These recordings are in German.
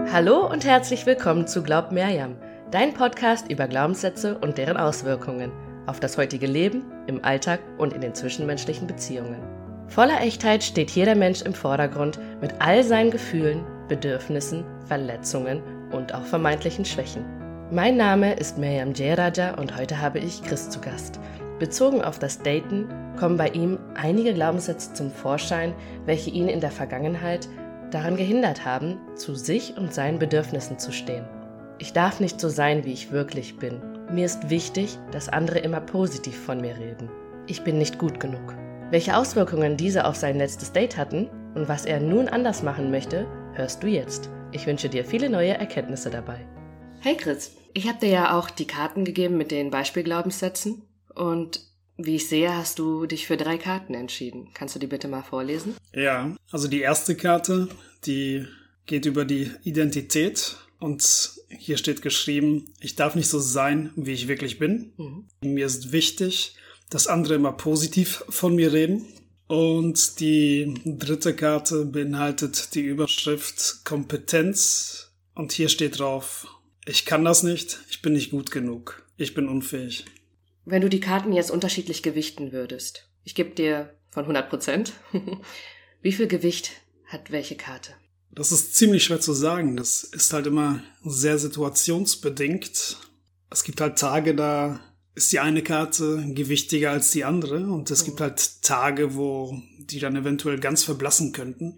Hallo und herzlich willkommen zu Glaub Mirjam, dein Podcast über Glaubenssätze und deren Auswirkungen auf das heutige Leben, im Alltag und in den zwischenmenschlichen Beziehungen. Voller Echtheit steht jeder Mensch im Vordergrund mit all seinen Gefühlen, Bedürfnissen, Verletzungen und auch vermeintlichen Schwächen. Mein Name ist Mirjam Jayaraja und heute habe ich Chris zu Gast. Bezogen auf das Daten kommen bei ihm einige Glaubenssätze zum Vorschein, welche ihn in der Vergangenheit daran gehindert haben, zu sich und seinen Bedürfnissen zu stehen. Ich darf nicht so sein, wie ich wirklich bin. Mir ist wichtig, dass andere immer positiv von mir reden. Ich bin nicht gut genug. Welche Auswirkungen diese auf sein letztes Date hatten und was er nun anders machen möchte, hörst du jetzt. Ich wünsche dir viele neue Erkenntnisse dabei. Hey Chris, ich habe dir ja auch die Karten gegeben mit den Beispielglaubenssätzen und wie ich sehe, hast du dich für 3 Karten entschieden. Kannst du die bitte mal vorlesen? Ja, also die erste Karte, die geht über die Identität und hier steht geschrieben, ich darf nicht so sein, wie ich wirklich bin. Mir ist wichtig, dass andere immer positiv von mir reden. Und die dritte Karte beinhaltet die Überschrift Kompetenz und hier steht drauf, ich kann das nicht, ich bin nicht gut genug, ich bin unfähig. Wenn du die Karten jetzt unterschiedlich gewichten würdest, ich gebe dir von 100%, wie viel Gewicht hat welche Karte? Das ist ziemlich schwer zu sagen. Das ist halt immer sehr situationsbedingt. Es gibt halt Tage, da ist die eine Karte gewichtiger als die andere und es gibt halt Tage, wo die dann eventuell ganz verblassen könnten.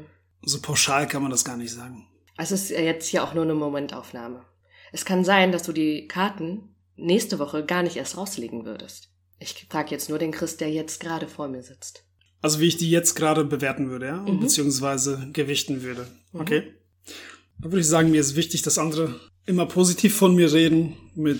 So pauschal kann man das gar nicht sagen. Also es ist jetzt hier auch nur eine Momentaufnahme. Es kann sein, dass du die Karten nächste Woche gar nicht erst rauslegen würdest. Ich frage jetzt nur den Chris, der jetzt gerade vor mir sitzt. Also wie ich die jetzt gerade bewerten würde, ja? Beziehungsweise gewichten würde. Okay. Da würde ich sagen, mir ist wichtig, dass andere immer positiv von mir reden mit,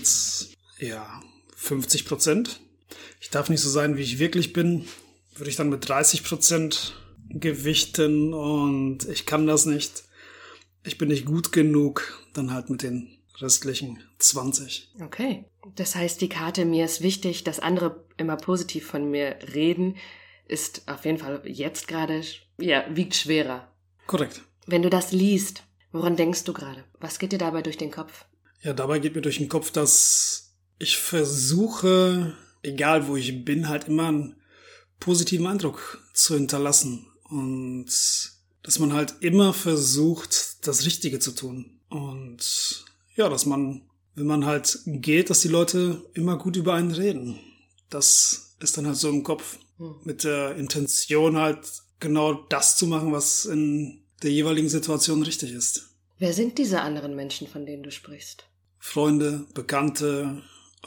50%. Ich darf nicht so sein, wie ich wirklich bin. Würde ich dann mit 30% gewichten und ich kann das nicht. Ich bin nicht gut genug. Dann halt mit den restlichen 20. Okay. Das heißt, die Karte, mir ist wichtig, dass andere immer positiv von mir reden, ist auf jeden Fall jetzt gerade, wiegt schwerer. Korrekt. Wenn du das liest, woran denkst du gerade? Was geht dir dabei durch den Kopf? Ja, dabei geht mir durch den Kopf, dass ich versuche, egal wo ich bin, halt immer einen positiven Eindruck zu hinterlassen. Und dass man halt immer versucht, das Richtige zu tun. Und ja, dass man, wenn man halt geht, dass die Leute immer gut über einen reden. Das ist dann halt so im Kopf. Mit der Intention halt genau das zu machen, was in der jeweiligen Situation richtig ist. Wer sind diese anderen Menschen, von denen du sprichst? Freunde, Bekannte,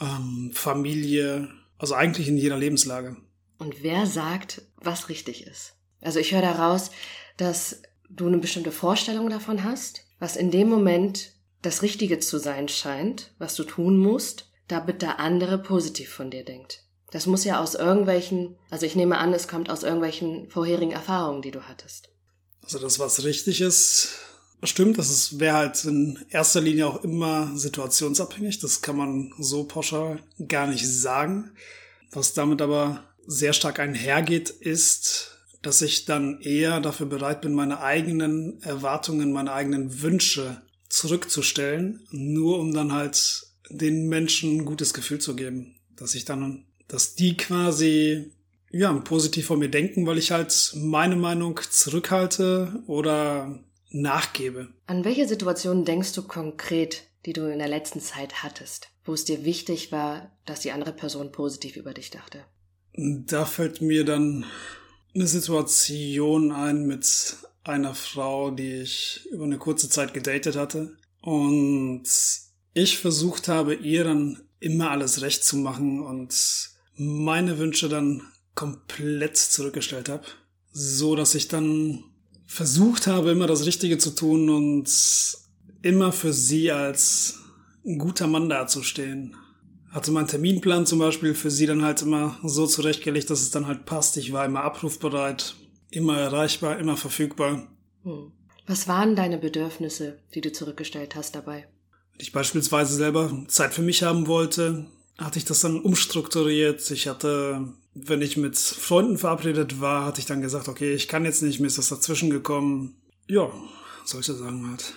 Familie, also eigentlich in jeder Lebenslage. Und wer sagt, was richtig ist? Also ich höre daraus, dass du eine bestimmte Vorstellung davon hast, was in dem Moment das Richtige zu sein scheint, was du tun musst, damit der andere positiv von dir denkt. Das muss ja aus irgendwelchen, also ich nehme an, es kommt aus irgendwelchen vorherigen Erfahrungen, die du hattest. Also das, was richtig ist, stimmt. Das wäre halt in erster Linie auch immer situationsabhängig. Das kann man so pauschal gar nicht sagen. Was damit aber sehr stark einhergeht, ist, dass ich dann eher dafür bereit bin, meine eigenen Erwartungen, meine eigenen Wünsche zurückzustellen, nur um dann halt den Menschen ein gutes Gefühl zu geben. Dass die quasi, positiv von mir denken, weil ich halt meine Meinung zurückhalte oder nachgebe. An welche Situationen denkst du konkret, die du in der letzten Zeit hattest, wo es dir wichtig war, dass die andere Person positiv über dich dachte? Da fällt mir dann eine Situation ein mit einer Frau, die ich über eine kurze Zeit gedatet hatte und ich versucht habe, ihr dann immer alles recht zu machen und meine Wünsche dann komplett zurückgestellt habe, so dass ich dann versucht habe, immer das Richtige zu tun und immer für sie als ein guter Mann dazustehen. Hatte meinen Terminplan zum Beispiel für sie dann halt immer so zurechtgelegt, dass es dann halt passt. Ich war immer abrufbereit, immer erreichbar, immer verfügbar. Was waren deine Bedürfnisse, die du zurückgestellt hast dabei? Wenn ich beispielsweise selber Zeit für mich haben wollte, hatte ich das dann umstrukturiert. Ich hatte, wenn ich mit Freunden verabredet war, hatte ich dann gesagt, okay, ich kann jetzt nicht, mir ist das dazwischen gekommen. Ja, solche Sachen halt.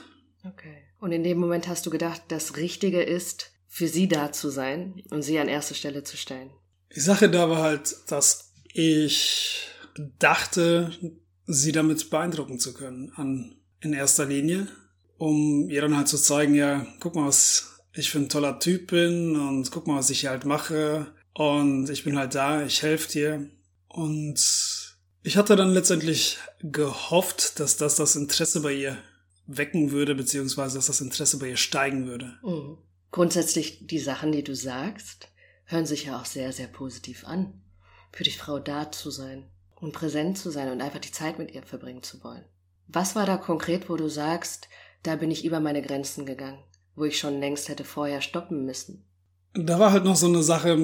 Okay. Und in dem Moment hast du gedacht, das Richtige ist, für sie da zu sein und sie an erste Stelle zu stellen? Die Sache da war halt, dass ich dachte, sie damit beeindrucken zu können, in erster Linie, um ihr dann halt zu zeigen, ja, guck mal, was ich für ein toller Typ bin und guck mal, was ich hier halt mache und ich bin halt da, ich helfe dir. Und ich hatte dann letztendlich gehofft, dass das Interesse bei ihr wecken würde, beziehungsweise dass das Interesse bei ihr steigen würde. Mhm. Grundsätzlich, die Sachen, die du sagst, hören sich ja auch sehr, sehr positiv an. Für die Frau da zu sein und präsent zu sein und einfach die Zeit mit ihr verbringen zu wollen. Was war da konkret, wo du sagst, da bin ich über meine Grenzen gegangen, wo ich schon längst hätte vorher stoppen müssen? Da war halt noch so eine Sache,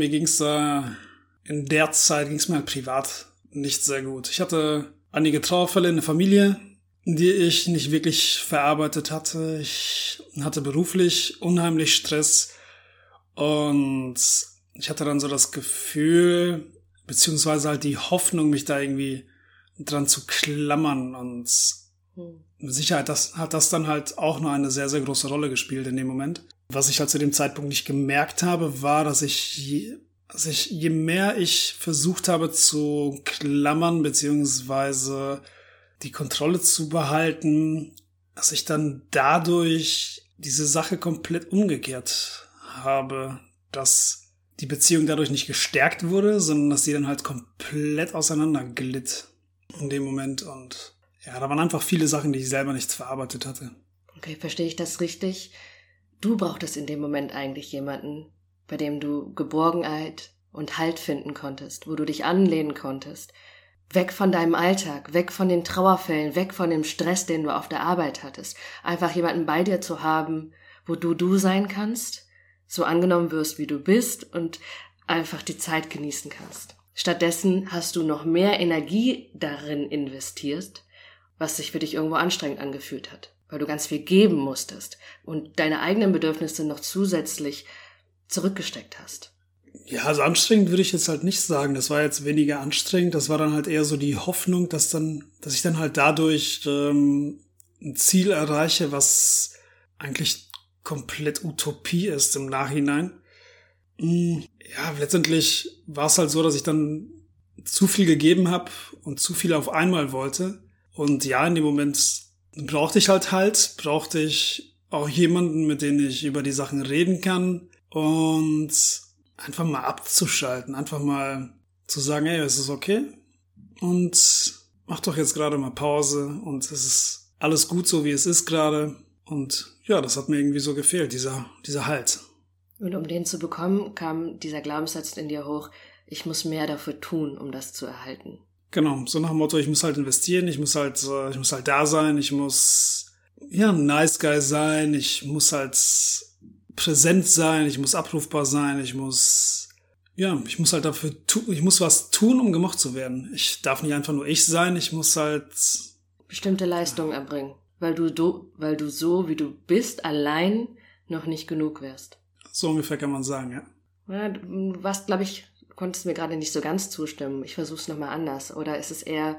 in der Zeit ging's mir halt privat nicht sehr gut. Ich hatte einige Trauerfälle in der Familie, die ich nicht wirklich verarbeitet hatte. Ich hatte beruflich unheimlich Stress und ich hatte dann so das Gefühl, beziehungsweise halt die Hoffnung, mich da irgendwie dran zu klammern und mit Sicherheit hat das dann halt auch noch eine sehr, sehr große Rolle gespielt in dem Moment. Was ich halt zu dem Zeitpunkt nicht gemerkt habe, war, dass je mehr ich versucht habe zu klammern, beziehungsweise die Kontrolle zu behalten, dass ich dann dadurch diese Sache komplett umgekehrt habe, dass die Beziehung dadurch nicht gestärkt wurde, sondern dass sie dann halt komplett auseinanderglitt in dem Moment. Und ja, da waren einfach viele Sachen, die ich selber nicht verarbeitet hatte. Okay, verstehe ich das richtig? Du brauchtest in dem Moment eigentlich jemanden, bei dem du Geborgenheit und Halt finden konntest, wo du dich anlehnen konntest. Weg von deinem Alltag, weg von den Trauerfällen, weg von dem Stress, den du auf der Arbeit hattest. Einfach jemanden bei dir zu haben, wo du sein kannst, so angenommen wirst, wie du bist und einfach die Zeit genießen kannst. Stattdessen hast du noch mehr Energie darin investiert, was sich für dich irgendwo anstrengend angefühlt hat, weil du ganz viel geben musstest und deine eigenen Bedürfnisse noch zusätzlich zurückgesteckt hast. Ja, also anstrengend würde ich jetzt halt nicht sagen. Das war jetzt weniger anstrengend. Das war dann halt eher so die Hoffnung, dass ich dann halt dadurch ein Ziel erreiche, was eigentlich komplett Utopie ist im Nachhinein. Ja, letztendlich war es halt so, dass ich dann zu viel gegeben habe und zu viel auf einmal wollte. Und ja, in dem Moment brauchte ich auch jemanden, mit dem ich über die Sachen reden kann und einfach mal abzuschalten, einfach mal zu sagen, hey, es ist okay und mach doch jetzt gerade mal Pause und es ist alles gut so, wie es ist gerade. Und ja, das hat mir irgendwie so gefehlt, dieser Halt. Und um den zu bekommen, kam dieser Glaubenssatz in dir hoch, ich muss mehr dafür tun, um das zu erhalten. Genau, so nach dem Motto, ich muss halt investieren, ich muss halt da sein, ich muss ein Nice Guy sein, ich muss halt präsent sein, ich muss abrufbar sein, ich muss halt dafür ich muss was tun, um gemocht zu werden. Ich darf nicht einfach nur ich sein, ich muss halt bestimmte Leistungen erbringen, weil du so, wie du bist, allein noch nicht genug wärst. So ungefähr kann man sagen, ja. Ja, du warst, glaube ich, konntest mir gerade nicht so ganz zustimmen. Ich versuche es nochmal anders. Oder ist es eher,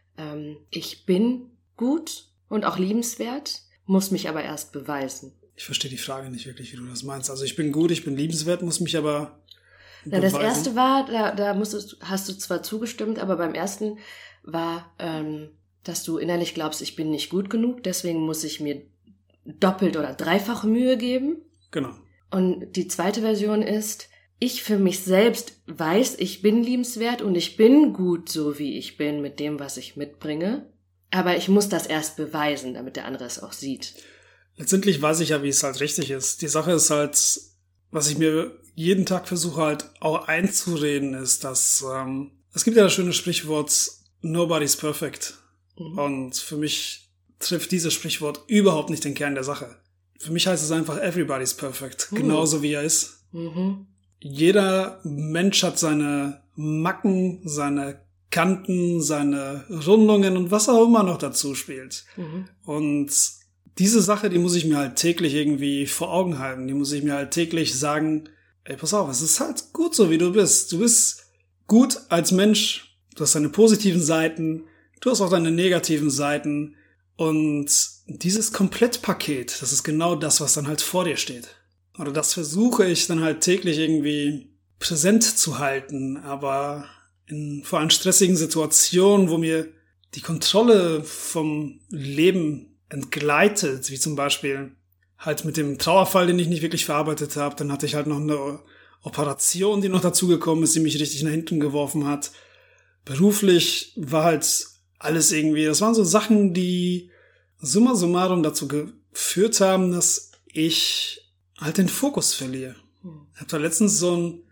ich bin gut und auch liebenswert, muss mich aber erst beweisen. Ich verstehe die Frage nicht wirklich, wie du das meinst. Also ich bin gut, ich bin liebenswert, muss mich aber beweisen. Das erste war, hast du zwar zugestimmt, aber beim ersten war, dass du innerlich glaubst, ich bin nicht gut genug, deswegen muss ich mir doppelt oder dreifach Mühe geben. Genau. Und die zweite Version ist, ich für mich selbst weiß, ich bin liebenswert und ich bin gut, so wie ich bin, mit dem, was ich mitbringe. Aber ich muss das erst beweisen, damit der andere es auch sieht. Letztendlich weiß ich ja, wie es halt richtig ist. Die Sache ist halt, was ich mir jeden Tag versuche halt auch einzureden, ist, dass es gibt ja das schöne Sprichwort, nobody's perfect. Mhm. Und für mich trifft dieses Sprichwort überhaupt nicht den Kern der Sache. Für mich heißt es einfach, everybody's perfect. Genauso wie er ist. Mhm. Jeder Mensch hat seine Macken, seine Kanten, seine Rundungen und was auch immer noch dazu spielt. Mhm. Und diese Sache, die muss ich mir halt täglich irgendwie vor Augen halten. Die muss ich mir halt täglich sagen, ey, pass auf, es ist halt gut so, wie du bist. Du bist gut als Mensch. Du hast deine positiven Seiten. Du hast auch deine negativen Seiten. Und dieses Komplettpaket, das ist genau das, was dann halt vor dir steht. Oder das versuche ich dann halt täglich irgendwie präsent zu halten, aber in vor allem stressigen Situationen, wo mir die Kontrolle vom Leben entgleitet, wie zum Beispiel halt mit dem Trauerfall, den ich nicht wirklich verarbeitet habe, dann hatte ich halt noch eine Operation, die noch dazugekommen ist, die mich richtig nach hinten geworfen hat. Beruflich war halt alles irgendwie, das waren so Sachen, die summa summarum dazu geführt haben, dass ich halt den Fokus verliere. Ich habe da letztens so eine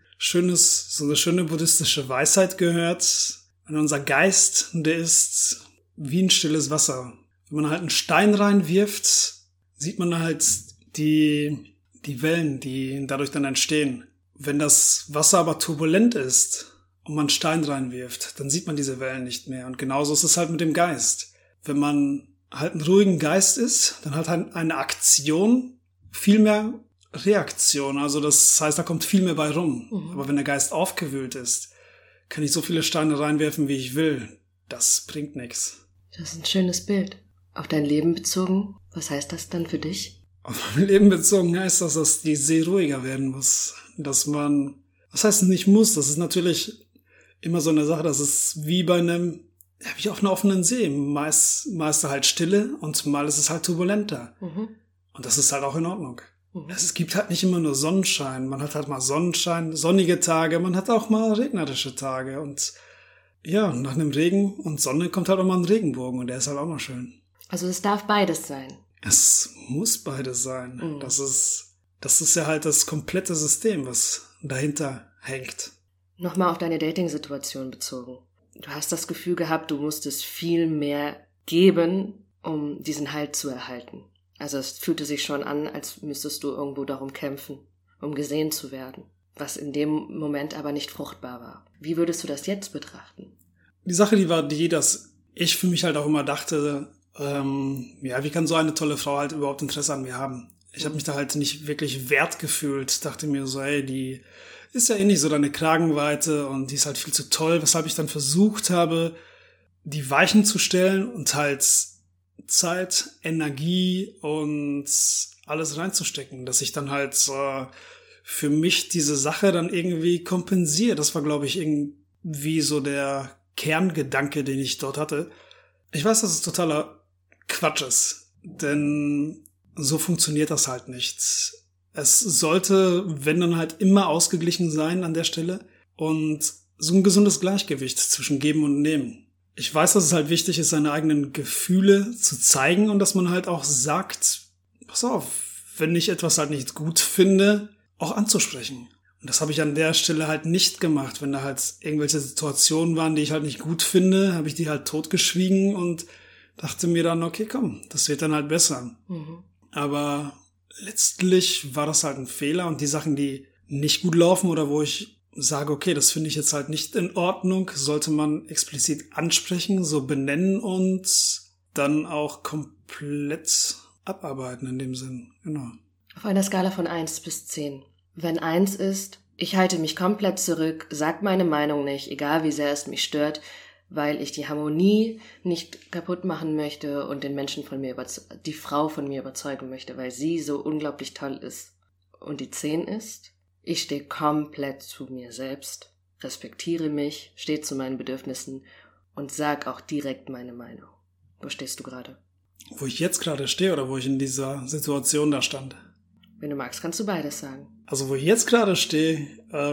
schöne buddhistische Weisheit gehört. Und unser Geist, der ist wie ein stilles Wasser. Wenn man halt einen Stein reinwirft, sieht man halt die Wellen, die dadurch dann entstehen. Wenn das Wasser aber turbulent ist und man einen Stein reinwirft, dann sieht man diese Wellen nicht mehr. Und genauso ist es halt mit dem Geist. Wenn man halt einen ruhigen Geist ist, dann hat halt eine Aktion viel mehr Reaktion. Also das heißt, da kommt viel mehr bei rum. Aber wenn der Geist aufgewühlt ist, kann ich so viele Steine reinwerfen, wie ich will. Das bringt nichts. Das ist ein schönes Bild. Auf dein Leben bezogen, was heißt das dann für dich? Auf mein Leben bezogen heißt das, dass die See ruhiger werden muss. Dass man, was heißt nicht muss, das ist natürlich immer so eine Sache, das ist wie bei wie auf einer offenen See. Meist ist halt Stille und mal ist es halt turbulenter. Und das ist halt auch in Ordnung. Es gibt halt nicht immer nur Sonnenschein. Man hat halt mal Sonnenschein, sonnige Tage, man hat auch mal regnerische Tage. Und ja, nach einem Regen und Sonne kommt halt auch mal ein Regenbogen und der ist halt auch mal schön. Also es darf beides sein. Es muss beides sein. Das ist ja halt das komplette System, was dahinter hängt. Nochmal auf deine Dating-Situation bezogen. Du hast das Gefühl gehabt, du musstest viel mehr geben, um diesen Halt zu erhalten. Also es fühlte sich schon an, als müsstest du irgendwo darum kämpfen, um gesehen zu werden, was in dem Moment aber nicht fruchtbar war. Wie würdest du das jetzt betrachten? Die Sache, die war die, dass ich für mich halt auch immer dachte, wie kann so eine tolle Frau halt überhaupt Interesse an mir haben? Ich habe mich da halt nicht wirklich wert gefühlt, dachte mir so, hey, die ist ja eh nicht so deine Kragenweite und die ist halt viel zu toll, weshalb ich dann versucht habe, die Weichen zu stellen und halt Zeit, Energie und alles reinzustecken, dass ich dann halt für mich diese Sache dann irgendwie kompensiere. Das war, glaube ich, irgendwie so der Kerngedanke, den ich dort hatte. Ich weiß, dass es totaler Quatsch ist, denn so funktioniert das halt nicht. Es sollte, wenn dann halt immer ausgeglichen sein an der Stelle und so ein gesundes Gleichgewicht zwischen Geben und Nehmen. Ich weiß, dass es halt wichtig ist, seine eigenen Gefühle zu zeigen und dass man halt auch sagt, pass auf, wenn ich etwas halt nicht gut finde, auch anzusprechen. Und das habe ich an der Stelle halt nicht gemacht. Wenn da halt irgendwelche Situationen waren, die ich halt nicht gut finde, habe ich die halt totgeschwiegen und dachte mir dann, okay, komm, das wird dann halt besser. Aber letztlich war das halt ein Fehler und die Sachen, die nicht gut laufen oder wo ich sage, okay, das finde ich jetzt halt nicht in Ordnung, sollte man explizit ansprechen, so benennen und dann auch komplett abarbeiten in dem Sinn. Genau. Auf einer Skala von 1 bis 10. Wenn 1 ist, ich halte mich komplett zurück, sag meine Meinung nicht, egal wie sehr es mich stört, weil ich die Harmonie nicht kaputt machen möchte und den Menschen die Frau von mir überzeugen möchte, weil sie so unglaublich toll ist. Und die 10 ist, ich stehe komplett zu mir selbst, respektiere mich, stehe zu meinen Bedürfnissen und sag auch direkt meine Meinung. Wo stehst du gerade? Wo ich jetzt gerade stehe oder wo ich in dieser Situation da stand? Wenn du magst, kannst du beides sagen. Also wo ich jetzt gerade stehe,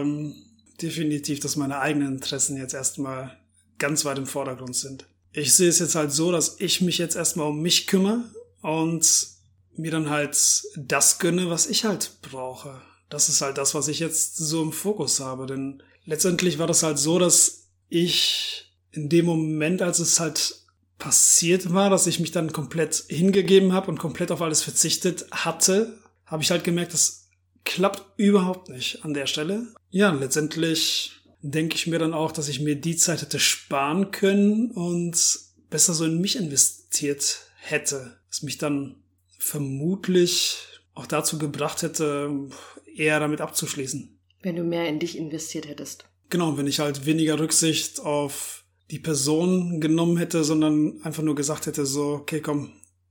definitiv, dass meine eigenen Interessen jetzt erstmal ganz weit im Vordergrund sind. Ich sehe es jetzt halt so, dass ich mich jetzt erstmal um mich kümmere und mir dann halt das gönne, was ich halt brauche. Das ist halt das, was ich jetzt so im Fokus habe. Denn letztendlich war das halt so, dass ich in dem Moment, als es halt passiert war, dass ich mich dann komplett hingegeben habe und komplett auf alles verzichtet hatte, habe ich halt gemerkt, das klappt überhaupt nicht an der Stelle. Ja, letztendlich denke ich mir dann auch, dass ich mir die Zeit hätte sparen können und besser so in mich investiert hätte. Was mich dann vermutlich auch dazu gebracht hätte, eher damit abzuschließen. Wenn du mehr in dich investiert hättest. Genau, wenn ich halt weniger Rücksicht auf die Person genommen hätte, sondern einfach nur gesagt hätte, so, okay, komm,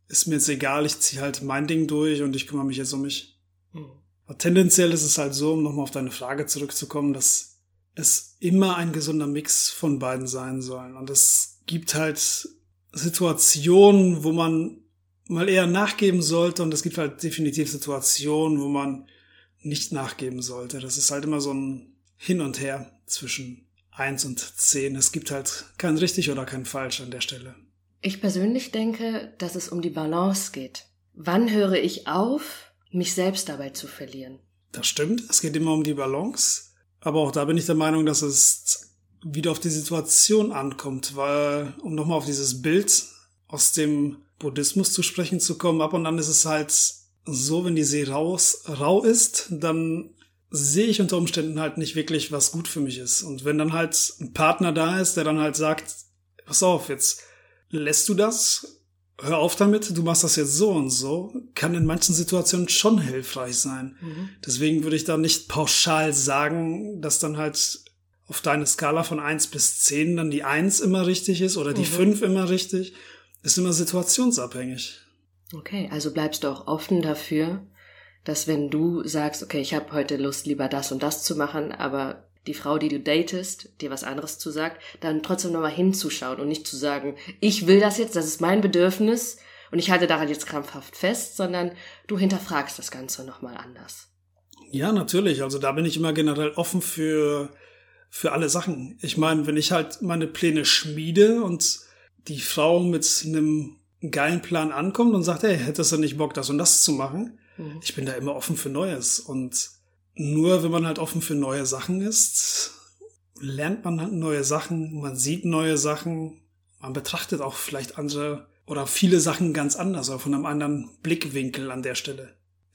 ist mir jetzt egal, ich ziehe halt mein Ding durch und ich kümmere mich jetzt um mich. Aber tendenziell ist es halt so, um nochmal auf deine Frage zurückzukommen, dass es immer ein gesunder Mix von beiden sein soll. Und es gibt halt Situationen, wo man mal eher nachgeben sollte, und es gibt halt definitiv Situationen, wo man nicht nachgeben sollte. Das ist halt immer so ein Hin und Her zwischen 1 und 10. Es gibt halt kein richtig oder kein falsch an der Stelle. Ich persönlich denke, dass es um die Balance geht. Wann höre ich auf, mich selbst dabei zu verlieren? Das stimmt, es geht immer um die Balance. Aber auch da bin ich der Meinung, dass es wieder auf die Situation ankommt, weil, um nochmal auf dieses Bild aus dem Buddhismus zu sprechen zu kommen, ab und an ist es halt so, wenn die See rau ist, dann sehe ich unter Umständen halt nicht wirklich, was gut für mich ist. Und wenn dann halt ein Partner da ist, der dann halt sagt, pass auf, jetzt lässt du das, hör auf damit, du machst das jetzt so und so, kann in manchen Situationen schon hilfreich sein. Deswegen würde ich da nicht pauschal sagen, dass dann halt auf deine Skala von 1 bis 10 dann die 1 immer richtig ist oder die 5 immer richtig. Ist immer situationsabhängig. Okay, also bleibst du auch offen dafür, dass wenn du sagst, okay, ich habe heute Lust, lieber das und das zu machen, aber die Frau, die du datest, dir was anderes zu sagt, dann trotzdem nochmal hinzuschauen und nicht zu sagen, ich will das jetzt, das ist mein Bedürfnis und ich halte daran jetzt krampfhaft fest, sondern du hinterfragst das Ganze nochmal anders. Ja, natürlich. Also da bin ich immer generell offen für alle Sachen. Ich meine, wenn ich halt meine Pläne schmiede und die Frau mit einem geilen Plan ankommt und sagt, hey, hättest du nicht Bock, das und das zu machen? Ich bin da immer offen für Neues. Und nur wenn man halt offen für neue Sachen ist, lernt man halt neue Sachen, man sieht neue Sachen, man betrachtet auch vielleicht andere oder viele Sachen ganz anders oder von einem anderen Blickwinkel an der Stelle.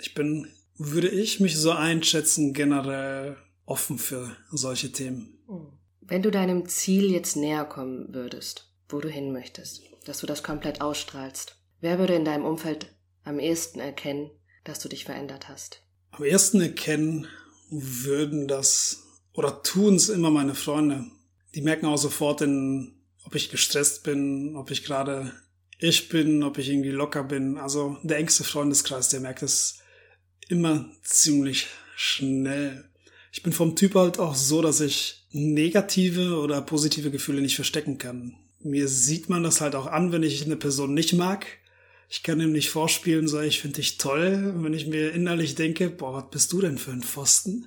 Würde ich mich so einschätzen, generell offen für solche Themen. Wenn du deinem Ziel jetzt näher kommen würdest, wo du hin möchtest, dass du das komplett ausstrahlst, wer würde in deinem Umfeld am ehesten erkennen, dass du dich verändert hast? Am ersten erkennen würden das oder tun es immer meine Freunde. Die merken auch sofort, ob ich gestresst bin, ob ich gerade ich bin, ob ich irgendwie locker bin. Also der engste Freundeskreis, der merkt es immer ziemlich schnell. Ich bin vom Typ halt auch so, dass ich negative oder positive Gefühle nicht verstecken kann. Mir sieht man das halt auch an, wenn ich eine Person nicht mag. Ich kann ihm nicht vorspielen, so, ich finde dich toll. Wenn ich mir innerlich denke, boah, was bist du denn für ein Pfosten?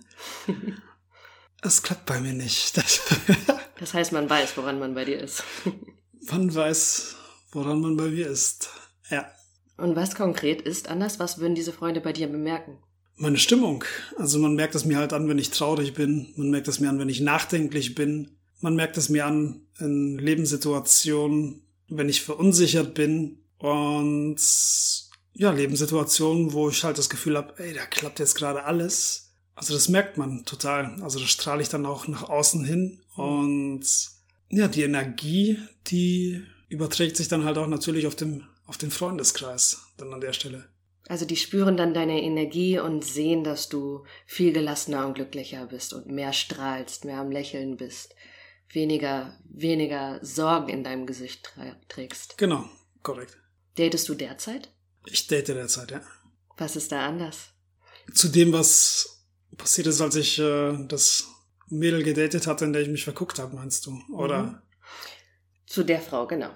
Das klappt bei mir nicht. Das heißt, man weiß, woran man bei dir ist. Man weiß, woran man bei mir ist. Ja. Und was konkret ist anders? Was würden diese Freunde bei dir bemerken? Meine Stimmung. Also man merkt es mir halt an, wenn ich traurig bin. Man merkt es mir an, wenn ich nachdenklich bin. Man merkt es mir an in Lebenssituationen, wenn ich verunsichert bin. Und ja, Lebenssituationen, wo ich halt das Gefühl habe, ey, da klappt jetzt gerade alles. Also das merkt man total. Also das strahle ich dann auch nach außen hin. Und ja, die Energie, die überträgt sich dann halt auch natürlich auf den Freundeskreis dann an der Stelle. Also die spüren dann deine Energie und sehen, dass du viel gelassener und glücklicher bist und mehr strahlst, mehr am Lächeln bist, weniger Sorgen in deinem Gesicht trägst. Genau, korrekt. Datest du derzeit? Ich date derzeit, ja. Was ist da anders? Zu dem, was passiert ist, als ich das Mädel gedatet hatte, in der ich mich verguckt habe, meinst du? Oder? Zu der Frau, genau.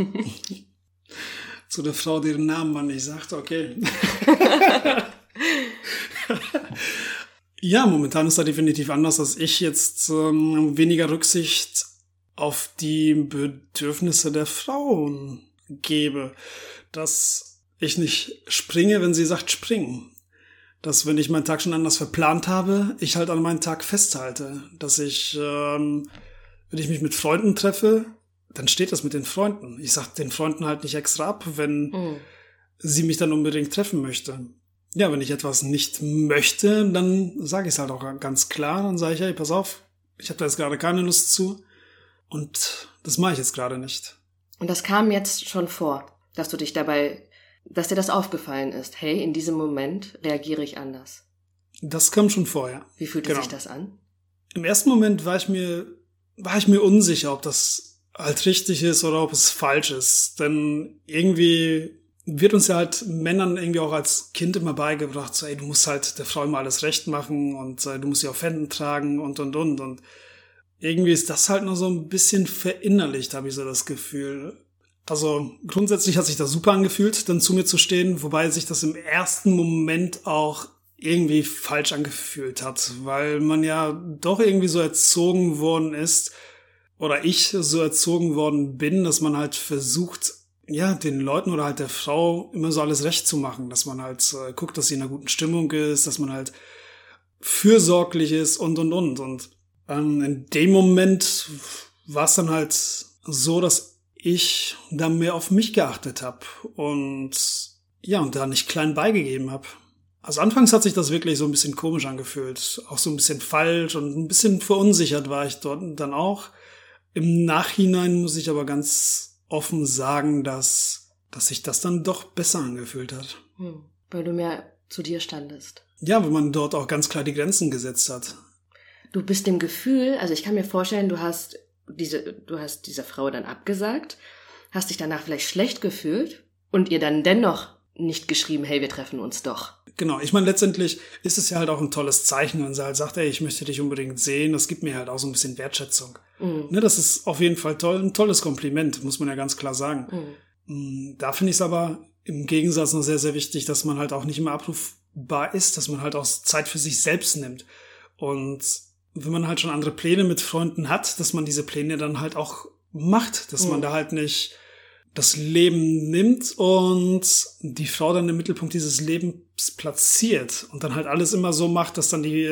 Zu der Frau, deren Namen man nicht sagt, okay. Ja, momentan ist er definitiv anders, dass ich jetzt weniger Rücksicht auf die Bedürfnisse der Frauen gebe. Dass ich nicht springe, wenn sie sagt springen. Dass, wenn ich meinen Tag schon anders verplant habe, ich halt an meinen Tag festhalte. Dass ich, wenn ich mich mit Freunden treffe, dann steht das mit den Freunden. Ich sag den Freunden halt nicht extra ab, wenn sie mich dann unbedingt treffen möchte. Ja, wenn ich etwas nicht möchte, dann sage ich es halt auch ganz klar. Dann sage ich, hey, pass auf, ich habe da jetzt gerade keine Lust zu und das mache ich jetzt gerade nicht. Und das kam jetzt schon vor, dass dir das aufgefallen ist. Hey, in diesem Moment reagiere ich anders. Das kam schon vorher. Wie fühlte sich das an? Im ersten Moment war ich mir unsicher, ob das halt richtig ist oder ob es falsch ist. Denn irgendwie wird uns ja halt Männern irgendwie auch als Kind immer beigebracht, so, ey, du musst halt der Frau immer alles recht machen und du musst sie auf Händen tragen und. Und irgendwie ist das halt noch so ein bisschen verinnerlicht, habe ich so das Gefühl. Also grundsätzlich hat sich das super angefühlt, dann zu mir zu stehen, wobei sich das im ersten Moment auch irgendwie falsch angefühlt hat, weil man ja doch irgendwie so erzogen worden ist, oder ich so erzogen worden bin, dass man halt versucht, ja, den Leuten oder halt der Frau immer so alles recht zu machen, dass man halt guckt, dass sie in einer guten Stimmung ist, dass man halt fürsorglich ist und. Und in dem Moment war es dann halt so, dass ich da mehr auf mich geachtet habe und ja, und da nicht klein beigegeben habe. Also anfangs hat sich das wirklich so ein bisschen komisch angefühlt, auch so ein bisschen falsch und ein bisschen verunsichert war ich dort dann auch. Im Nachhinein muss ich aber ganz offen sagen, dass sich das dann doch besser angefühlt hat. Weil du mehr zu dir standest. Ja, weil man dort auch ganz klar die Grenzen gesetzt hat. Du bist dem Gefühl, also ich kann mir vorstellen, du hast dieser Frau dann abgesagt, hast dich danach vielleicht schlecht gefühlt und ihr dann dennoch nicht geschrieben, hey, wir treffen uns doch. Genau, ich meine, letztendlich ist es ja halt auch ein tolles Zeichen, wenn sie halt sagt, ey, ich möchte dich unbedingt sehen, das gibt mir halt auch so ein bisschen Wertschätzung. Ne, das ist auf jeden Fall toll, ein tolles Kompliment, muss man ja ganz klar sagen. Da finde ich es aber im Gegensatz noch sehr, sehr wichtig, dass man halt auch nicht immer abrufbar ist, dass man halt auch Zeit für sich selbst nimmt. Und wenn man halt schon andere Pläne mit Freunden hat, dass man diese Pläne dann halt auch macht, dass man da halt nicht das Leben nimmt und die Frau dann im Mittelpunkt dieses Lebens platziert und dann halt alles immer so macht, dass dann die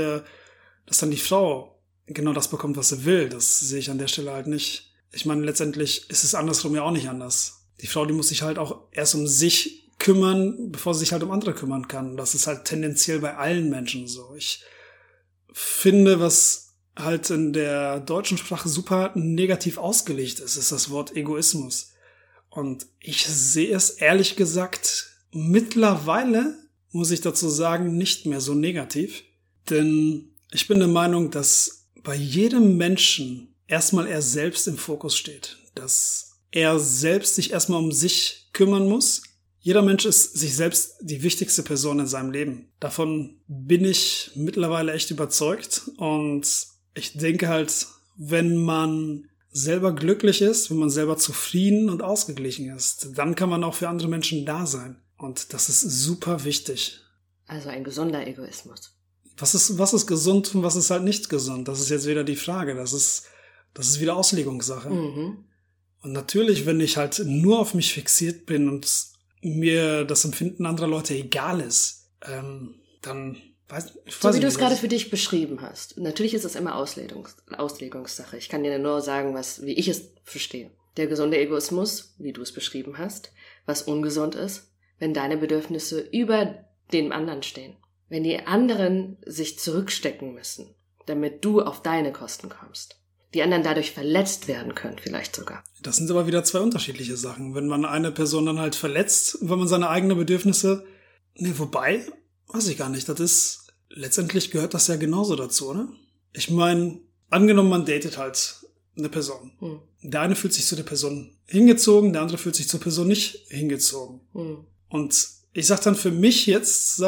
Frau genau das bekommt, was sie will. Das sehe ich an der Stelle halt nicht. Ich meine, letztendlich ist es andersrum ja auch nicht anders. Die Frau, die muss sich halt auch erst um sich kümmern, bevor sie sich halt um andere kümmern kann. Das ist halt tendenziell bei allen Menschen so. Ich finde, was halt in der deutschen Sprache super negativ ausgelegt ist das Wort Egoismus. Und ich sehe es ehrlich gesagt mittlerweile, muss ich dazu sagen, nicht mehr so negativ. Denn ich bin der Meinung, dass bei jedem Menschen erstmal er selbst im Fokus steht. Dass er selbst sich erstmal um sich kümmern muss. Jeder Mensch ist sich selbst die wichtigste Person in seinem Leben. Davon bin ich mittlerweile echt überzeugt. Und ich denke halt, wenn man selber glücklich ist, wenn man selber zufrieden und ausgeglichen ist, dann kann man auch für andere Menschen da sein. Und das ist super wichtig. Also ein gesunder Egoismus. Was ist gesund und was ist halt nicht gesund? Das ist jetzt wieder die Frage. Das ist wieder Auslegungssache. Und natürlich, wenn ich halt nur auf mich fixiert bin und mir das Empfinden anderer Leute egal ist, dann so wie du es gerade für dich beschrieben hast. Natürlich ist es immer Auslegungssache. Ich kann dir nur sagen, wie ich es verstehe. Der gesunde Egoismus, wie du es beschrieben hast, was ungesund ist, wenn deine Bedürfnisse über den anderen stehen. Wenn die anderen sich zurückstecken müssen, damit du auf deine Kosten kommst. Die anderen dadurch verletzt werden können, vielleicht sogar. Das sind aber wieder zwei unterschiedliche Sachen. Wenn man eine Person dann halt verletzt, wenn man seine eigenen Bedürfnisse... wobei, weiß ich gar nicht, letztendlich gehört das ja genauso dazu, oder? Ich meine, angenommen, man datet halt eine Person. Der eine fühlt sich zu der Person hingezogen, der andere fühlt sich zur Person nicht hingezogen. Und ich sag dann für mich jetzt,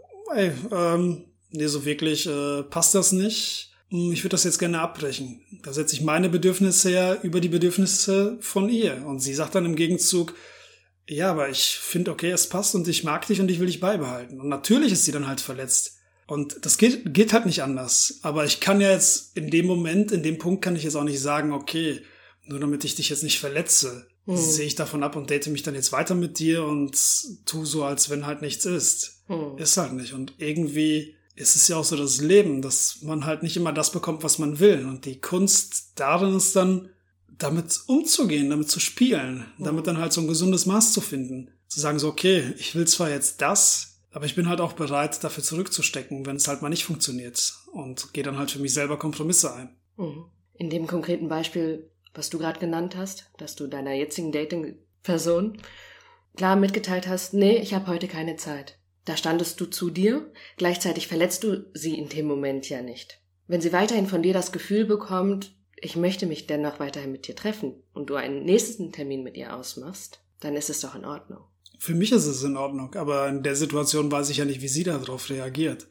nee, so wirklich passt das nicht. Ich würde das jetzt gerne abbrechen. Da setze ich meine Bedürfnisse her über die Bedürfnisse von ihr. Und sie sagt dann im Gegenzug, ja, aber ich finde, okay, es passt und ich mag dich und ich will dich beibehalten. Und natürlich ist sie dann halt verletzt. Und das geht halt nicht anders. Aber ich kann ja jetzt in dem Punkt kann ich jetzt auch nicht sagen, okay, nur damit ich dich jetzt nicht verletze, sehe ich davon ab und date mich dann jetzt weiter mit dir und tu so, als wenn halt nichts ist. Ist halt nicht. Und irgendwie ist es ja auch so das Leben, dass man halt nicht immer das bekommt, was man will. Und die Kunst darin ist dann, damit umzugehen, damit zu spielen, damit dann halt so ein gesundes Maß zu finden. Zu sagen so, okay, ich will zwar jetzt das, aber ich bin halt auch bereit, dafür zurückzustecken, wenn es halt mal nicht funktioniert. Und gehe dann halt für mich selber Kompromisse ein. In dem konkreten Beispiel, was du gerade genannt hast, dass du deiner jetzigen Dating-Person klar mitgeteilt hast, nee, ich habe heute keine Zeit. Da standest du zu dir, gleichzeitig verletzt du sie in dem Moment ja nicht. Wenn sie weiterhin von dir das Gefühl bekommt, ich möchte mich dennoch weiterhin mit dir treffen und du einen nächsten Termin mit ihr ausmachst, dann ist es doch in Ordnung. für mich ist es in Ordnung, aber in der Situation weiß ich ja nicht, wie sie darauf reagiert.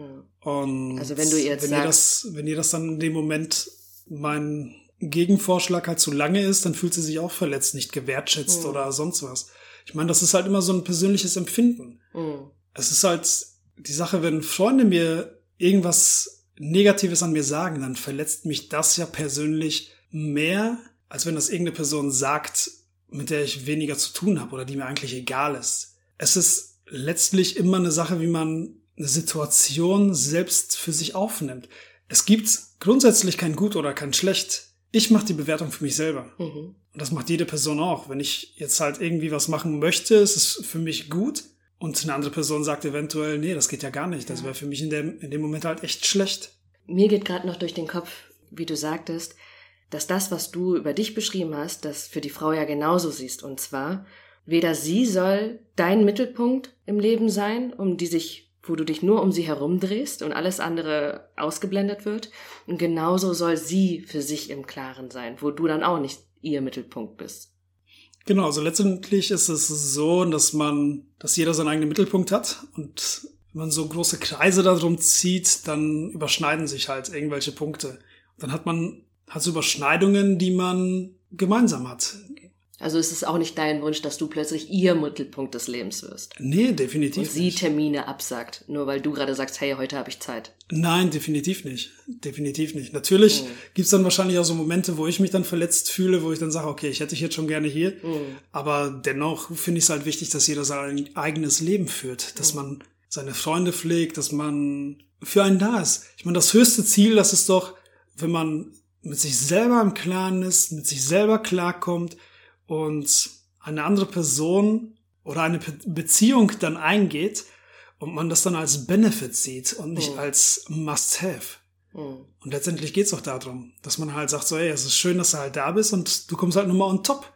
Und also wenn du jetzt wenn ihr das dann in dem Moment mein Gegenvorschlag halt zu lange ist, dann fühlt sie sich auch verletzt, nicht gewertschätzt oder sonst was. Ich meine, das ist halt immer so ein persönliches Empfinden. Es ist halt die Sache, wenn Freunde mir irgendwas Negatives an mir sagen, dann verletzt mich das ja persönlich mehr, als wenn das irgendeine Person sagt, mit der ich weniger zu tun habe oder die mir eigentlich egal ist. Es ist letztlich immer eine Sache, wie man eine Situation selbst für sich aufnimmt. Es gibt grundsätzlich kein Gut oder kein Schlecht. Ich mache die Bewertung für mich selber. Und das macht jede Person auch. Wenn ich jetzt halt irgendwie was machen möchte, ist es für mich gut. Und eine andere Person sagt eventuell, nee, das geht ja gar nicht. Das wäre für mich in dem Moment halt echt schlecht. Mir geht gerade noch durch den Kopf, wie du sagtest, dass das, was du über dich beschrieben hast, das für die Frau ja genauso siehst. Und zwar, weder sie soll dein Mittelpunkt im Leben sein, wo du dich nur um sie herum drehst und alles andere ausgeblendet wird. Und genauso soll sie für sich im Klaren sein, wo du dann auch nicht ihr Mittelpunkt bist. Genau, also letztendlich ist es so, dass jeder seinen eigenen Mittelpunkt hat und wenn man so große Kreise darum zieht, dann überschneiden sich halt irgendwelche Punkte. Dann hat man halt so Überschneidungen, die man gemeinsam hat. Okay. Also ist es auch nicht dein Wunsch, dass du plötzlich ihr Mittelpunkt des Lebens wirst? Nee, definitiv nicht. Und sie Termine absagt, nur weil du gerade sagst, hey, heute habe ich Zeit. Nein, definitiv nicht. Definitiv nicht. Natürlich gibt's dann wahrscheinlich auch so Momente, wo ich mich dann verletzt fühle, wo ich dann sage, okay, ich hätte dich jetzt schon gerne hier. Aber dennoch finde ich es halt wichtig, dass jeder sein eigenes Leben führt. Dass man seine Freunde pflegt, dass man für einen da ist. Ich meine, das höchste Ziel, das ist doch, wenn man mit sich selber im Klaren ist, mit sich selber klarkommt und eine andere Person oder eine Beziehung dann eingeht und man das dann als Benefit sieht und nicht als Must-Have. Und letztendlich geht's auch darum, dass man halt sagt so, ey, es ist schön, dass du halt da bist und du kommst halt nur mal on top.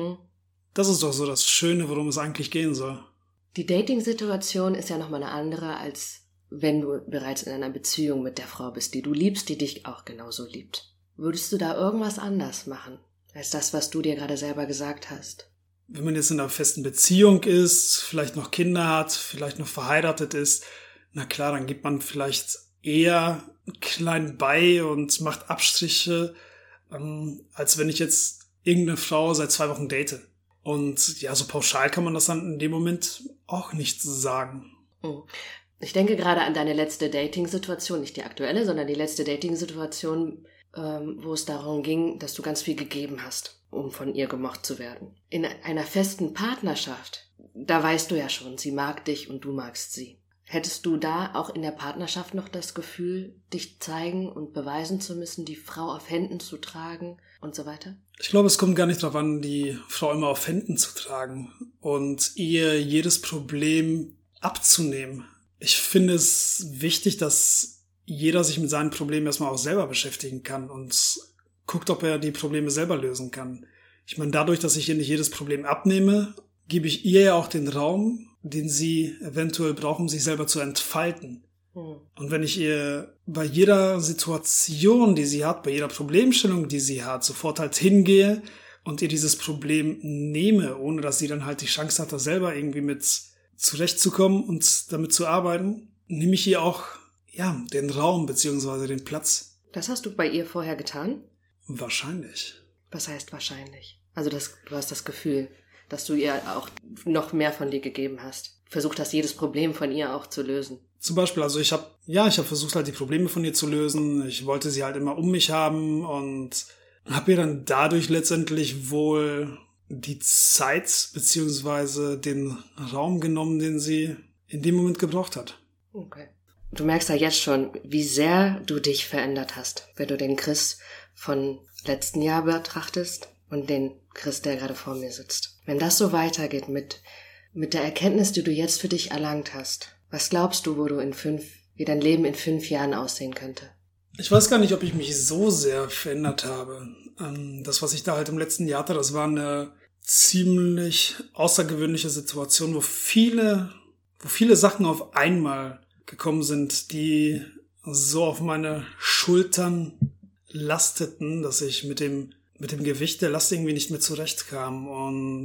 Das ist doch so das Schöne, worum es eigentlich gehen soll. Die Dating-Situation ist ja nochmal eine andere, als wenn du bereits in einer Beziehung mit der Frau bist, die du liebst, die dich auch genauso liebt. Würdest du da irgendwas anders machen, als das, was du dir gerade selber gesagt hast? Wenn man jetzt in einer festen Beziehung ist, vielleicht noch Kinder hat, vielleicht noch verheiratet ist, na klar, dann gibt man vielleicht eher klein bei und macht Abstriche, als wenn ich jetzt irgendeine Frau seit 2 Wochen date. Und ja, so pauschal kann man das dann in dem Moment auch nicht sagen. Ich denke gerade an deine letzte Dating-Situation, nicht die aktuelle, sondern die letzte Dating-Situation, wo es darum ging, dass du ganz viel gegeben hast, um von ihr gemocht zu werden. In einer festen Partnerschaft, da weißt du ja schon, sie mag dich und du magst sie. Hättest du da auch in der Partnerschaft noch das Gefühl, dich zeigen und beweisen zu müssen, die Frau auf Händen zu tragen und so weiter? Ich glaube, es kommt gar nicht darauf an, die Frau immer auf Händen zu tragen und ihr jedes Problem abzunehmen. Ich finde es wichtig, dass jeder sich mit seinen Problemen erstmal auch selber beschäftigen kann und guckt, ob er die Probleme selber lösen kann. Ich meine, dadurch, dass ich ihr nicht jedes Problem abnehme, gebe ich ihr ja auch den Raum, den sie eventuell braucht, um sich selber zu entfalten. Und wenn ich ihr bei jeder Situation, die sie hat, bei jeder Problemstellung, die sie hat, sofort halt hingehe und ihr dieses Problem nehme, ohne dass sie dann halt die Chance hat, da selber irgendwie mit zurechtzukommen und damit zu arbeiten, nehme ich ihr auch den Raum beziehungsweise den Platz. Das hast du bei ihr vorher getan? Wahrscheinlich. Was heißt wahrscheinlich? Also du hast das Gefühl, dass du ihr auch noch mehr von dir gegeben hast. Versucht hast, jedes Problem von ihr auch zu lösen. Zum Beispiel, also ich habe versucht halt die Probleme von ihr zu lösen. Ich wollte sie halt immer um mich haben und habe ihr dann dadurch letztendlich wohl die Zeit beziehungsweise den Raum genommen, den sie in dem Moment gebraucht hat. Okay. Du merkst ja jetzt schon, wie sehr du dich verändert hast, wenn du den Chris von letzten Jahr betrachtest und den Chris, der gerade vor mir sitzt. Wenn das so weitergeht mit der Erkenntnis, die du jetzt für dich erlangt hast, was glaubst du, wie dein Leben in 5 Jahren aussehen könnte? Ich weiß gar nicht, ob ich mich so sehr verändert habe. Das, was ich da halt im letzten Jahr hatte, das war eine ziemlich außergewöhnliche Situation, wo viele Sachen auf einmal gekommen sind, die so auf meine Schultern lasteten, dass ich mit dem Gewicht der Last irgendwie nicht mehr zurechtkam. Und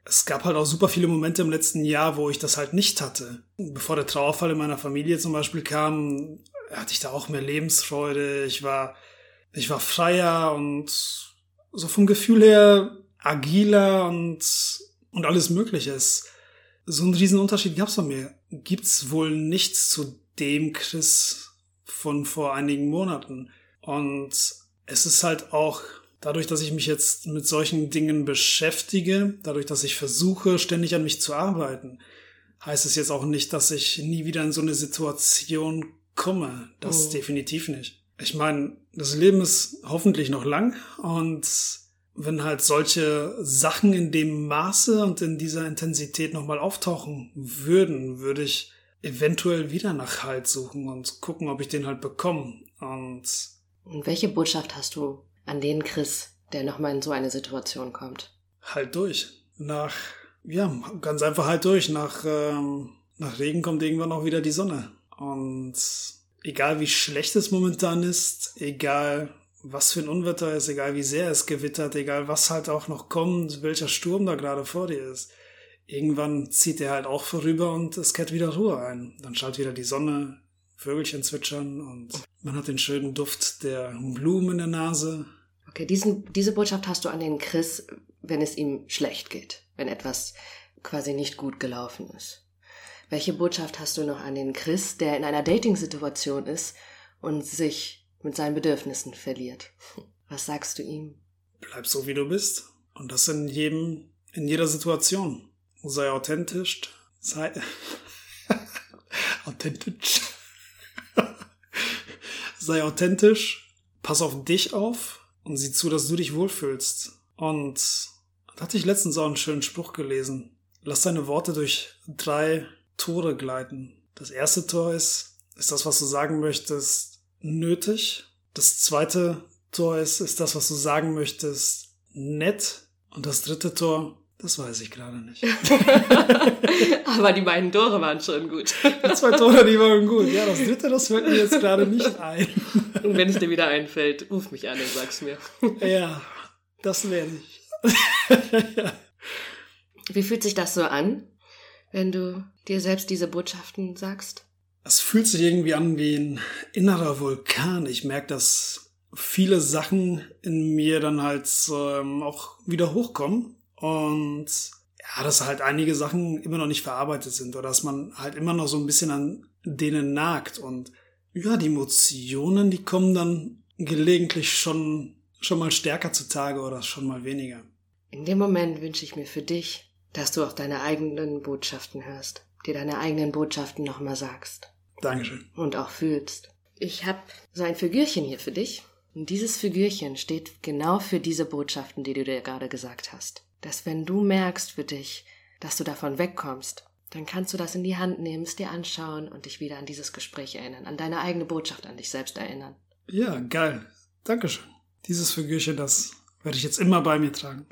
es gab halt auch super viele Momente im letzten Jahr, wo ich das halt nicht hatte. Bevor der Trauerfall in meiner Familie zum Beispiel kam, hatte ich da auch mehr Lebensfreude. Ich war freier und so vom Gefühl her agiler und alles Mögliche. So einen riesen Unterschied gab's bei mir. Gibt's wohl nichts zu dem Chris von vor einigen Monaten. Und es ist halt auch dadurch, dass ich mich jetzt mit solchen Dingen beschäftige, dadurch, dass ich versuche, ständig an mich zu arbeiten, heißt es jetzt auch nicht, dass ich nie wieder in so eine Situation komme. Das definitiv nicht. Ich meine, das Leben ist hoffentlich noch lang und wenn halt solche Sachen in dem Maße und in dieser Intensität nochmal auftauchen würden, würde ich eventuell wieder nach Halt suchen und gucken, ob ich den halt bekomme. Und welche Botschaft hast du an den Chris, der nochmal in so eine Situation kommt? Halt durch. Ganz einfach halt durch. Nach Regen kommt irgendwann auch wieder die Sonne. Und egal wie schlecht es momentan ist, egal was für ein Unwetter ist, egal wie sehr es gewittert, egal was halt auch noch kommt, welcher Sturm da gerade vor dir ist, irgendwann zieht er halt auch vorüber und es kehrt wieder Ruhe ein. Dann schaut wieder die Sonne, Vögelchen zwitschern und man hat den schönen Duft der Blumen in der Nase. Okay, diese Botschaft hast du an den Chris, wenn es ihm schlecht geht, wenn etwas quasi nicht gut gelaufen ist. Welche Botschaft hast du noch an den Chris, der in einer Dating-Situation ist und sich mit seinen Bedürfnissen verliert? Was sagst du ihm? Bleib so, wie du bist. Und das in jeder Situation. Sei authentisch. Sei authentisch. Pass auf dich auf und sieh zu, dass du dich wohlfühlst. Und da hatte ich letztens auch einen schönen Spruch gelesen. Lass deine Worte durch 3 Tore gleiten. Das erste Tor ist das, was du sagen möchtest, nötig. Das zweite Tor ist das, was du sagen möchtest, nett. Und das dritte Tor, das weiß ich gerade nicht. Aber die beiden Tore waren schon gut. Die 2 Tore, die waren gut. Ja, das dritte, das fällt mir jetzt gerade nicht ein. Und wenn es dir wieder einfällt, ruf mich an und sag's mir. Ja, das werde ich. Wie fühlt sich das so an, wenn du dir selbst diese Botschaften sagst? Es fühlt sich irgendwie an wie ein innerer Vulkan. Ich merke, dass viele Sachen in mir dann halt auch wieder hochkommen. Und ja, dass halt einige Sachen immer noch nicht verarbeitet sind oder dass man halt immer noch so ein bisschen an denen nagt. Und ja, die Emotionen, die kommen dann gelegentlich schon mal stärker zutage oder schon mal weniger. In dem Moment wünsche ich mir für dich, dass du auf deine eigenen Botschaften hörst, dir deine eigenen Botschaften nochmal sagst. Dankeschön. Und auch fühlst. Ich habe so ein Figürchen hier für dich. Und dieses Figürchen steht genau für diese Botschaften, die du dir gerade gesagt hast. Dass wenn du merkst für dich, dass du davon wegkommst, dann kannst du das in die Hand nehmen, es dir anschauen und dich wieder an dieses Gespräch erinnern, an deine eigene Botschaft, an dich selbst erinnern. Ja, geil. Dankeschön. Dieses Figürchen, das werde ich jetzt immer bei mir tragen.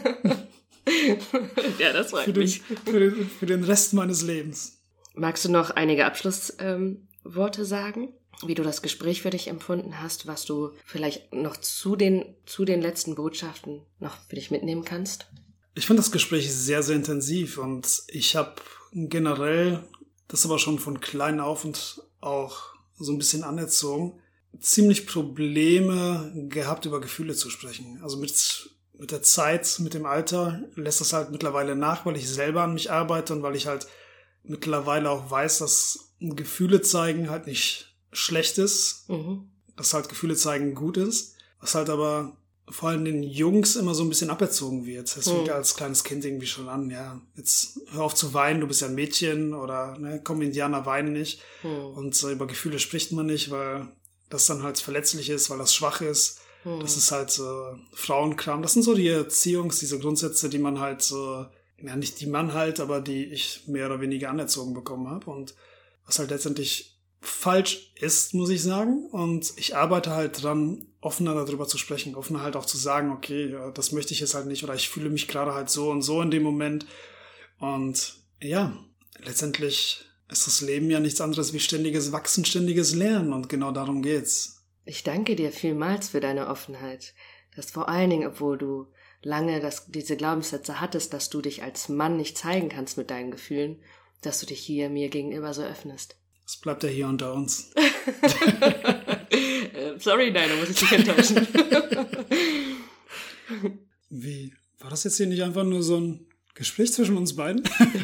Ja, das freut mich. Für den Rest meines Lebens. Magst du noch einige Abschlussworte sagen, wie du das Gespräch für dich empfunden hast, was du vielleicht noch zu den letzten Botschaften noch für dich mitnehmen kannst? Ich fand das Gespräch sehr, sehr intensiv und ich habe generell, das aber schon von klein auf und auch so ein bisschen anerzogen, ziemlich Probleme gehabt, über Gefühle zu sprechen. Also mit der Zeit, mit dem Alter lässt das halt mittlerweile nach, weil ich selber an mich arbeite und weil ich halt mittlerweile auch weiß, dass Gefühle zeigen halt nicht schlecht ist, dass halt Gefühle zeigen gut ist, was halt aber vor allem den Jungs immer so ein bisschen aberzogen wird. Das fängt ja als kleines Kind irgendwie schon an, ja, jetzt hör auf zu weinen, du bist ja ein Mädchen oder ne, komm, Indianer, weinen nicht. Und über Gefühle spricht man nicht, weil das dann halt verletzlich ist, weil das schwach ist. Das ist halt Frauenkram. Das sind so die diese Grundsätze, die man halt ja, nicht die man halt, aber die ich mehr oder weniger anerzogen bekommen habe und was halt letztendlich falsch ist, muss ich sagen. Und ich arbeite halt dran, offener darüber zu sprechen, offener halt auch zu sagen, okay, ja, das möchte ich jetzt halt nicht oder ich fühle mich gerade halt so und so in dem Moment. Und ja, letztendlich ist das Leben ja nichts anderes wie ständiges Wachsen, ständiges Lernen und genau darum geht's. Ich danke dir vielmals für deine Offenheit, dass vor allen Dingen, obwohl du lange diese Glaubenssätze hattest, dass du dich als Mann nicht zeigen kannst mit deinen Gefühlen, dass du dich hier mir gegenüber so öffnest. Es bleibt ja hier unter uns. Sorry, nein, da muss ich dich enttäuschen. Wie? War das jetzt hier nicht einfach nur so ein Gespräch zwischen uns beiden?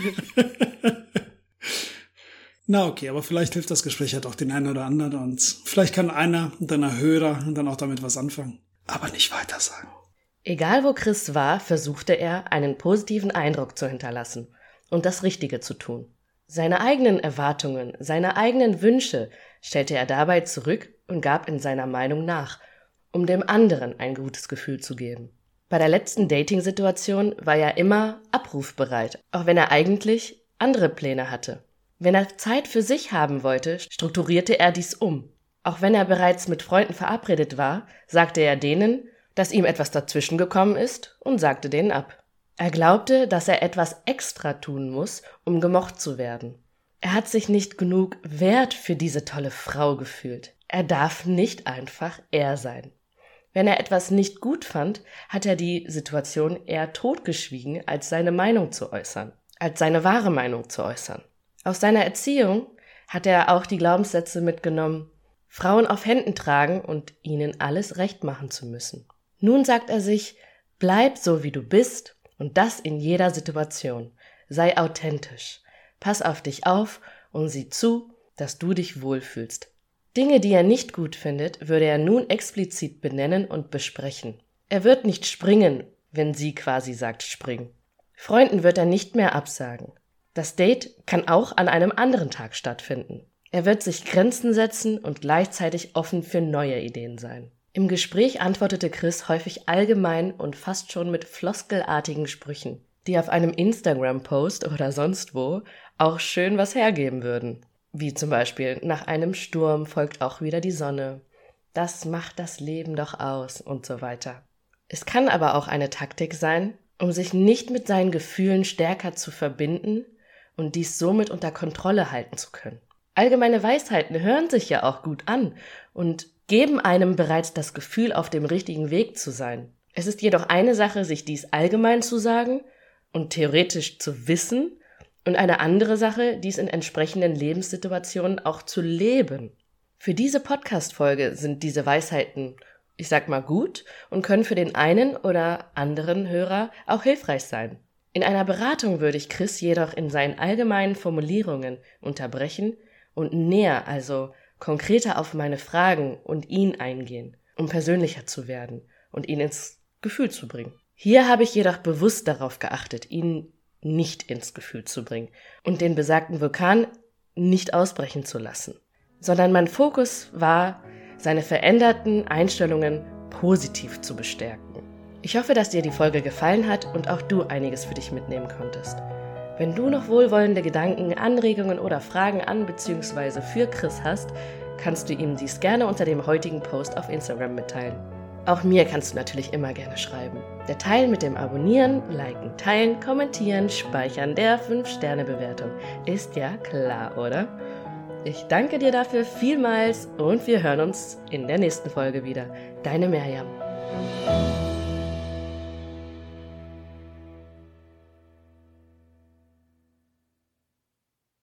Na okay, aber vielleicht hilft das Gespräch ja doch den einen oder anderen und vielleicht kann einer deiner Hörer dann auch damit was anfangen. Aber nicht weiter sagen. Egal wo Chris war, versuchte er, einen positiven Eindruck zu hinterlassen und das Richtige zu tun. Seine eigenen Erwartungen, seine eigenen Wünsche stellte er dabei zurück und gab in seiner Meinung nach, um dem anderen ein gutes Gefühl zu geben. Bei der letzten Dating-Situation war er immer abrufbereit, auch wenn er eigentlich andere Pläne hatte. Wenn er Zeit für sich haben wollte, strukturierte er dies um. Auch wenn er bereits mit Freunden verabredet war, sagte er denen, dass ihm etwas dazwischen gekommen ist und sagte denen ab. Er glaubte, dass er etwas extra tun muss, um gemocht zu werden. Er hat sich nicht genug wert für diese tolle Frau gefühlt. Er darf nicht einfach er sein. Wenn er etwas nicht gut fand, hat er die Situation eher totgeschwiegen, als seine Meinung zu äußern, als seine wahre Meinung zu äußern. Aus seiner Erziehung hat er auch die Glaubenssätze mitgenommen, Frauen auf Händen tragen und ihnen alles recht machen zu müssen. Nun sagt er sich, bleib so wie du bist und das in jeder Situation. Sei authentisch. Pass auf dich auf und sieh zu, dass du dich wohlfühlst. Dinge, die er nicht gut findet, würde er nun explizit benennen und besprechen. Er wird nicht springen, wenn sie quasi sagt spring. Freunden wird er nicht mehr absagen. Das Date kann auch an einem anderen Tag stattfinden. Er wird sich Grenzen setzen und gleichzeitig offen für neue Ideen sein. Im Gespräch antwortete Chris häufig allgemein und fast schon mit floskelartigen Sprüchen, die auf einem Instagram-Post oder sonst wo auch schön was hergeben würden. Wie zum Beispiel, nach einem Sturm folgt auch wieder die Sonne. Das macht das Leben doch aus und so weiter. Es kann aber auch eine Taktik sein, um sich nicht mit seinen Gefühlen stärker zu verbinden und dies somit unter Kontrolle halten zu können. Allgemeine Weisheiten hören sich ja auch gut an und geben einem bereits das Gefühl, auf dem richtigen Weg zu sein. Es ist jedoch eine Sache, sich dies allgemein zu sagen und theoretisch zu wissen und eine andere Sache, dies in entsprechenden Lebenssituationen auch zu leben. Für diese Podcast-Folge sind diese Weisheiten, ich sag mal, gut und können für den einen oder anderen Hörer auch hilfreich sein. In einer Beratung würde ich Chris jedoch in seinen allgemeinen Formulierungen unterbrechen und näher, also konkreter auf meine Fragen und ihn eingehen, um persönlicher zu werden und ihn ins Gefühl zu bringen. Hier habe ich jedoch bewusst darauf geachtet, ihn nicht ins Gefühl zu bringen und den besagten Vulkan nicht ausbrechen zu lassen, sondern mein Fokus war, seine veränderten Einstellungen positiv zu bestärken. Ich hoffe, dass dir die Folge gefallen hat und auch du einiges für dich mitnehmen konntest. Wenn du noch wohlwollende Gedanken, Anregungen oder Fragen an bzw. für Chris hast, kannst du ihm dies gerne unter dem heutigen Post auf Instagram mitteilen. Auch mir kannst du natürlich immer gerne schreiben. Der Teil mit dem Abonnieren, Liken, Teilen, Kommentieren, Speichern der 5-Sterne-Bewertung ist ja klar, oder? Ich danke dir dafür vielmals und wir hören uns in der nächsten Folge wieder. Deine Merjam.